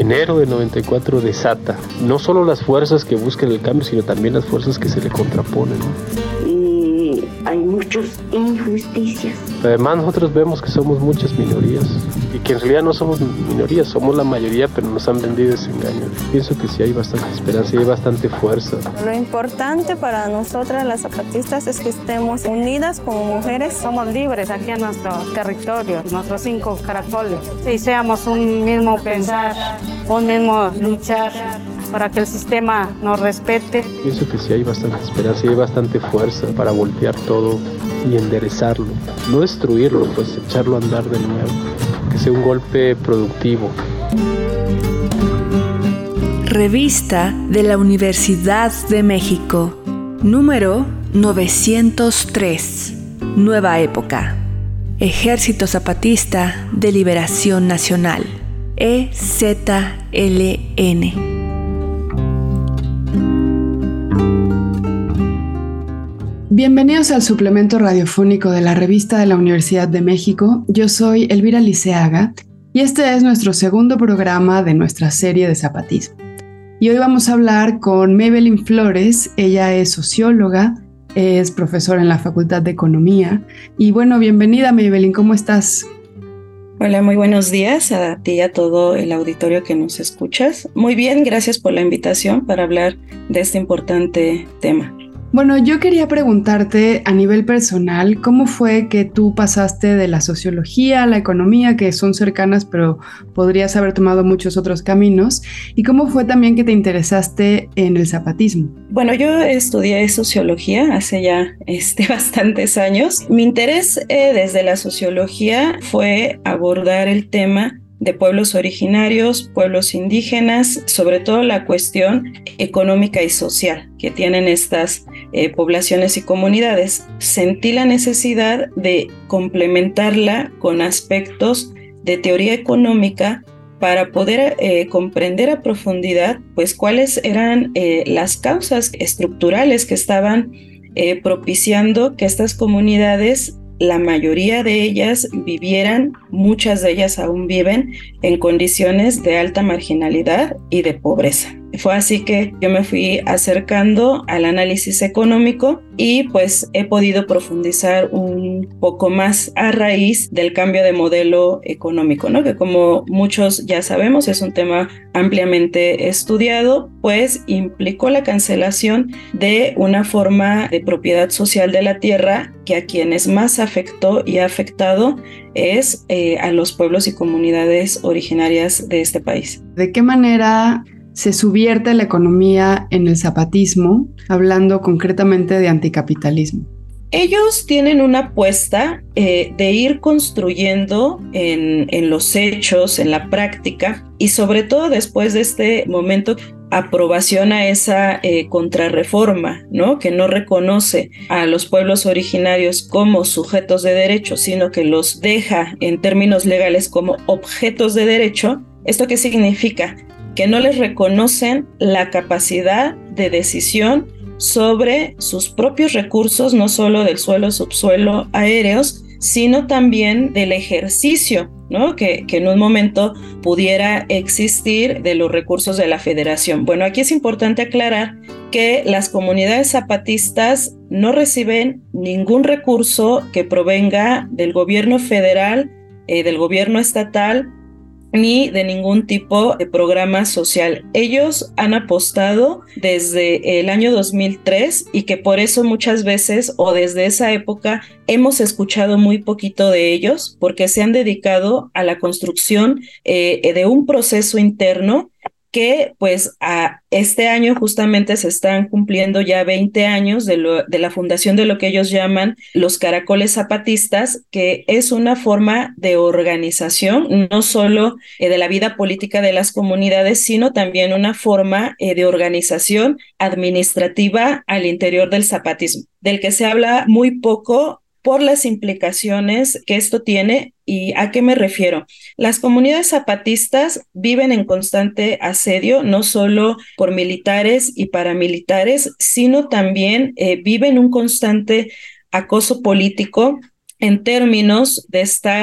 enero del 94 desata no solo las fuerzas que buscan el cambio, sino también las fuerzas que se le contraponen, ¿no? Y hay muchas injusticias. Además nosotros vemos que somos muchas minorías y que en realidad no somos minorías, somos la mayoría, pero nos han vendido ese engaño. Pienso que sí hay bastante esperanza y hay bastante fuerza. Lo importante para nosotras las zapatistas es que estemos unidas como mujeres. Somos libres aquí en nuestro territorio, nuestros 5 caracoles. Y seamos un mismo pensar, un mismo luchar para que el sistema nos respete. Pienso que sí hay bastante esperanza y hay bastante fuerza para voltear todo y enderezarlo. No destruirlo, pues echarlo a andar de nuevo. Que sea un golpe productivo. Revista de la Universidad de México, número 903. Nueva época. Ejército Zapatista de Liberación Nacional. EZLN. Bienvenidos al suplemento radiofónico de la Revista de la Universidad de México. Yo soy Elvira Liceaga y este es nuestro segundo programa de nuestra serie de zapatismo. Y hoy vamos a hablar con Maybelline Flores. Ella es socióloga, es profesora en la Facultad de Economía. Y bueno, bienvenida Maybelline, ¿cómo estás? Hola, muy buenos días a ti y a todo el auditorio que nos escuchas. Muy bien, gracias por la invitación para hablar de este importante tema. Bueno, yo quería preguntarte a nivel personal, ¿cómo fue que tú pasaste de la sociología a la economía, que son cercanas, pero podrías haber tomado muchos otros caminos? ¿Y cómo fue también que te interesaste en el zapatismo? Bueno, yo estudié sociología hace ya bastantes años. Mi interés desde la sociología fue abordar el tema de pueblos originarios, pueblos indígenas, sobre todo la cuestión económica y social que tienen estas poblaciones y comunidades. Sentí la necesidad de complementarla con aspectos de teoría económica para poder comprender a profundidad pues cuáles eran las causas estructurales que estaban propiciando que estas comunidades, la mayoría de ellas vivieran, muchas de ellas aún viven en condiciones de alta marginalidad y de pobreza. Fue así que yo me fui acercando al análisis económico y pues he podido profundizar un poco más a raíz del cambio de modelo económico, ¿no? Que como muchos ya sabemos es un tema ampliamente estudiado, pues implicó la cancelación de una forma de propiedad social de la tierra que a quienes más afectó y ha afectado es a los pueblos y comunidades originarias de este país. ¿De qué manera se subvierte la economía en el zapatismo, hablando concretamente de anticapitalismo? Ellos tienen una apuesta de ir construyendo en los hechos, en la práctica, y sobre todo después de este momento, aprobación a esa contrarreforma, ¿no? Que no reconoce a los pueblos originarios como sujetos de derecho, sino que los deja en términos legales como objetos de derecho. ¿Esto qué significa? Que no les reconocen la capacidad de decisión sobre sus propios recursos, no solo del suelo, subsuelo, aéreos, sino también del ejercicio, ¿no? Que en un momento pudiera existir de los recursos de la federación. Bueno, aquí es importante aclarar que las comunidades zapatistas no reciben ningún recurso que provenga del gobierno federal, del gobierno estatal, ni de ningún tipo de programa social. Ellos han apostado desde el año 2003 y que por eso muchas veces o desde esa época hemos escuchado muy poquito de ellos porque se han dedicado a la construcción de un proceso interno que pues a este año justamente se están cumpliendo ya 20 años de la fundación de lo que ellos llaman los Caracoles Zapatistas, que es una forma de organización, no solo de la vida política de las comunidades, sino también una forma de organización administrativa al interior del zapatismo, del que se habla muy poco por las implicaciones que esto tiene. ¿Y a qué me refiero? Las comunidades zapatistas viven en constante asedio, no solo por militares y paramilitares, sino también viven un constante acoso político en términos de estar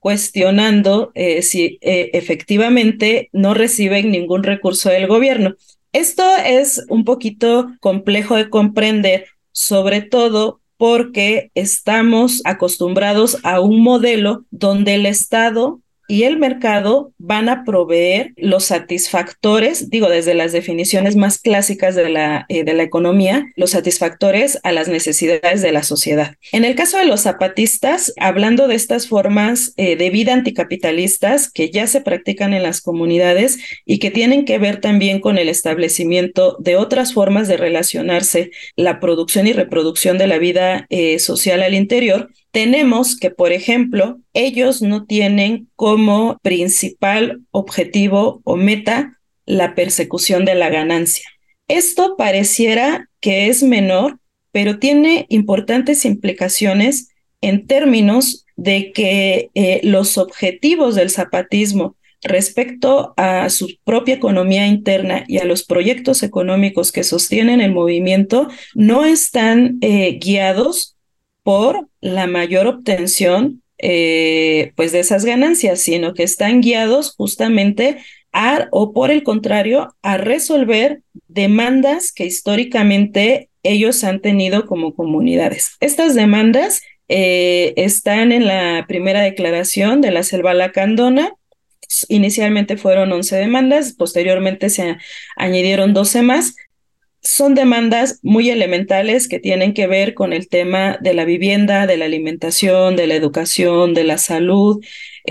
cuestionando si efectivamente no reciben ningún recurso del gobierno. Esto es un poquito complejo de comprender, sobre todo porque estamos acostumbrados a un modelo donde el Estado y el mercado van a proveer los satisfactores, digo, desde las definiciones más clásicas de la economía, los satisfactores a las necesidades de la sociedad. En el caso de los zapatistas, hablando de estas formas de vida anticapitalistas que ya se practican en las comunidades y que tienen que ver también con el establecimiento de otras formas de relacionarse, la producción y reproducción de la vida social al interior, tenemos que, por ejemplo, ellos no tienen como principal objetivo o meta la persecución de la ganancia. Esto pareciera que es menor, pero tiene importantes implicaciones en términos de que los objetivos del zapatismo respecto a su propia economía interna y a los proyectos económicos que sostienen el movimiento no están guiados por la mayor obtención pues de esas ganancias, sino que están guiados justamente o por el contrario, a resolver demandas que históricamente ellos han tenido como comunidades. Estas demandas están en la primera declaración de la Selva Lacandona. Inicialmente fueron 11 demandas, posteriormente se añadieron 12 más. Son demandas muy elementales que tienen que ver con el tema de la vivienda, de la alimentación, de la educación, de la salud,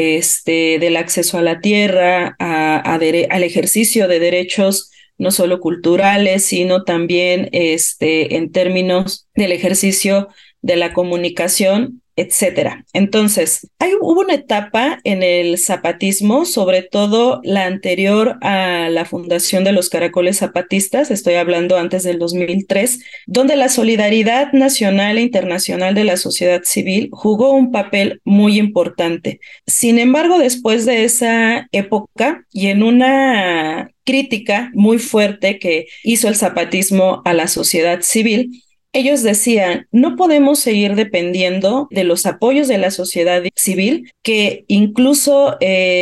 del acceso a la tierra, al ejercicio de derechos no solo culturales, sino también en términos del ejercicio de la comunicación, etcétera. Entonces, hubo una etapa en el zapatismo, sobre todo la anterior a la fundación de los Caracoles Zapatistas, estoy hablando antes del 2003, donde la solidaridad nacional e internacional de la sociedad civil jugó un papel muy importante. Sin embargo, después de esa época y en una crítica muy fuerte que hizo el zapatismo a la sociedad civil, ellos decían, no podemos seguir dependiendo de los apoyos de la sociedad civil, que incluso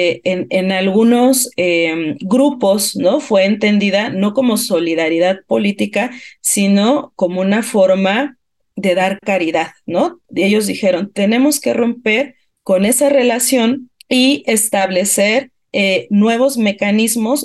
en algunos grupos, ¿no?, fue entendida no como solidaridad política, sino como una forma de dar caridad, ¿no? Ellos dijeron, tenemos que romper con esa relación y establecer nuevos mecanismos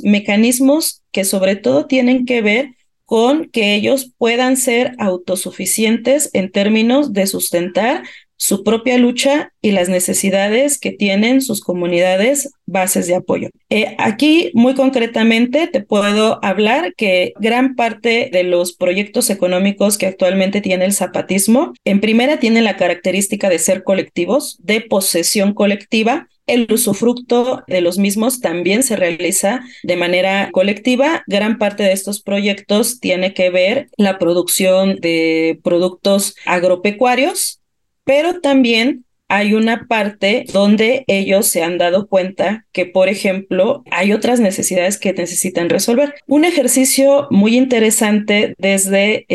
que sobre todo tienen que ver con que ellos puedan ser autosuficientes en términos de sustentar su propia lucha y las necesidades que tienen sus comunidades bases de apoyo. Aquí, muy concretamente, te puedo hablar que gran parte de los proyectos económicos que actualmente tiene el zapatismo, en primera, tienen la característica de ser colectivos, de posesión colectiva. El usufructo de los mismos también se realiza de manera colectiva. Gran parte de estos proyectos tiene que ver la producción de productos agropecuarios, pero también hay una parte donde ellos se han dado cuenta que, por ejemplo, hay otras necesidades que necesitan resolver. Un ejercicio muy interesante desde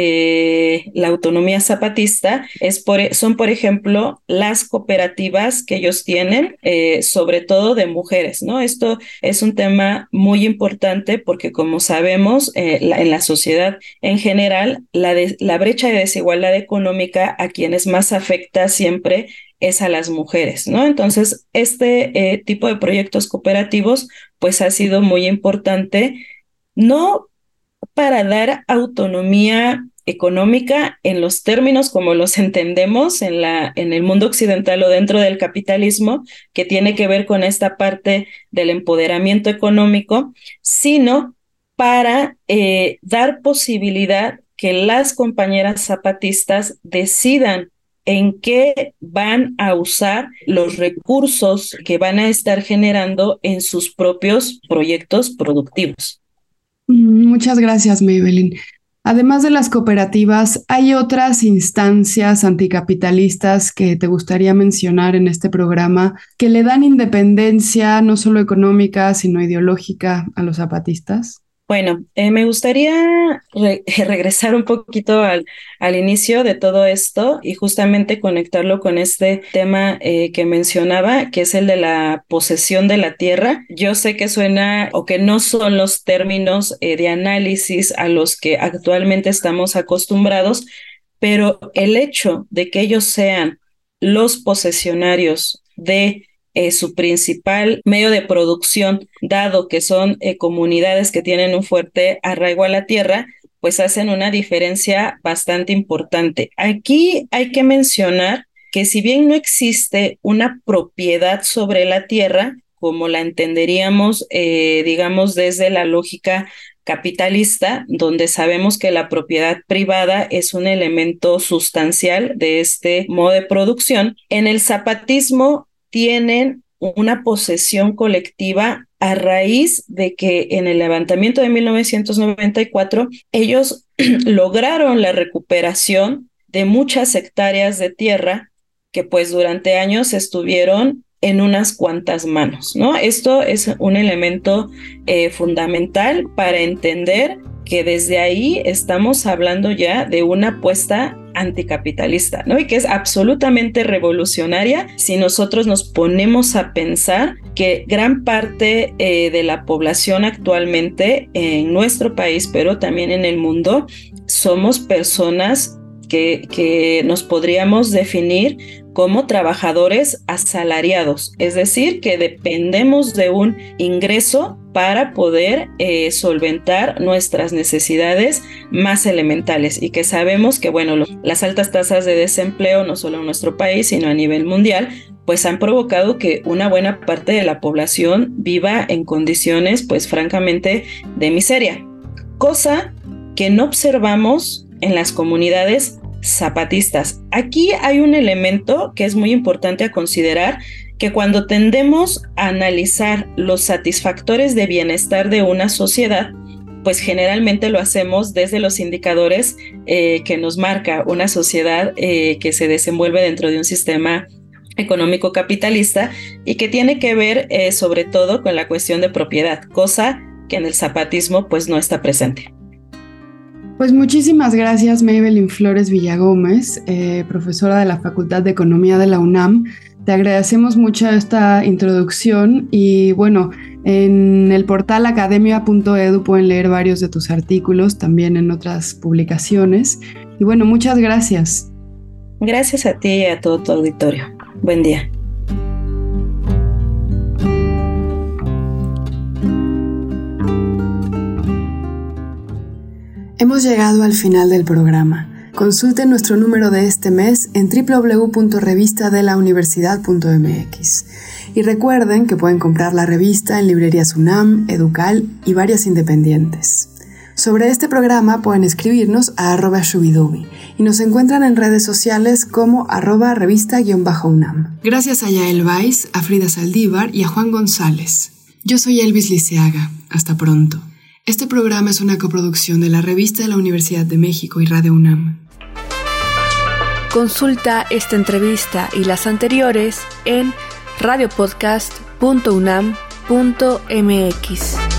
la autonomía zapatista son, por ejemplo, las cooperativas que ellos tienen, sobre todo de mujeres, ¿no? Esto es un tema muy importante porque, como sabemos, en la sociedad en general, la brecha de desigualdad económica a quienes más afecta siempre es a las mujeres, ¿no? Entonces, este tipo de proyectos cooperativos, pues ha sido muy importante, no para dar autonomía económica en los términos como los entendemos en el mundo occidental o dentro del capitalismo, que tiene que ver con esta parte del empoderamiento económico, sino para dar posibilidad que las compañeras zapatistas decidan en qué van a usar los recursos que van a estar generando en sus propios proyectos productivos. Muchas gracias, Maybelline. Además de las cooperativas, ¿hay otras instancias anticapitalistas que te gustaría mencionar en este programa que le dan independencia no solo económica, sino ideológica a los zapatistas? Bueno, me gustaría regresar un poquito al inicio de todo esto y justamente conectarlo con este tema que mencionaba, que es el de la posesión de la tierra. Yo sé que suena o que no son los términos de análisis a los que actualmente estamos acostumbrados, pero el hecho de que ellos sean los posesionarios de su principal medio de producción, dado que son comunidades que tienen un fuerte arraigo a la tierra, pues hacen una diferencia bastante importante. Aquí hay que mencionar que si bien no existe una propiedad sobre la tierra, como la entenderíamos, digamos, desde la lógica capitalista, donde sabemos que la propiedad privada es un elemento sustancial de este modo de producción, en el zapatismo tienen una posesión colectiva a raíz de que en el levantamiento de 1994 ellos lograron la recuperación de muchas hectáreas de tierra que pues durante años estuvieron en unas cuantas manos, ¿no? Esto es un elemento fundamental para entender que desde ahí estamos hablando ya de una apuesta anticapitalista, ¿no? Y que es absolutamente revolucionaria si nosotros nos ponemos a pensar que gran parte de la población actualmente en nuestro país, pero también en el mundo, somos personas que nos podríamos definir como trabajadores asalariados, es decir, que dependemos de un ingreso para poder solventar nuestras necesidades más elementales y que sabemos que, bueno, las altas tasas de desempleo, no solo en nuestro país, sino a nivel mundial, pues han provocado que una buena parte de la población viva en condiciones, pues francamente, de miseria, cosa que no observamos en las comunidades zapatistas. Aquí hay un elemento que es muy importante a considerar, que cuando tendemos a analizar los satisfactores de bienestar de una sociedad, pues generalmente lo hacemos desde los indicadores que nos marca una sociedad que se desenvuelve dentro de un sistema económico capitalista y que tiene que ver sobre todo con la cuestión de propiedad, cosa que en el zapatismo pues no está presente. Pues muchísimas gracias, Maybelline Flores Villagómez, profesora de la Facultad de Economía de la UNAM. Te agradecemos mucho esta introducción y bueno, en el portal academia.edu pueden leer varios de tus artículos, también en otras publicaciones. Y bueno, muchas gracias. Gracias a ti y a todo tu auditorio. Buen día. Hemos llegado al final del programa. Consulten nuestro número de este mes en www.revistadelauniversidad.mx. Y recuerden que pueden comprar la revista en librerías UNAM, Educal y varias independientes. Sobre este programa pueden escribirnos a @shubidubi y nos encuentran en redes sociales como @revista_UNAM. Gracias a Yael Weiss, a Frida Saldívar y a Juan González. Yo soy Elvis Liceaga. Hasta pronto. Este programa es una coproducción de la Revista de la Universidad de México y Radio UNAM. Consulta esta entrevista y las anteriores en radiopodcast.unam.mx.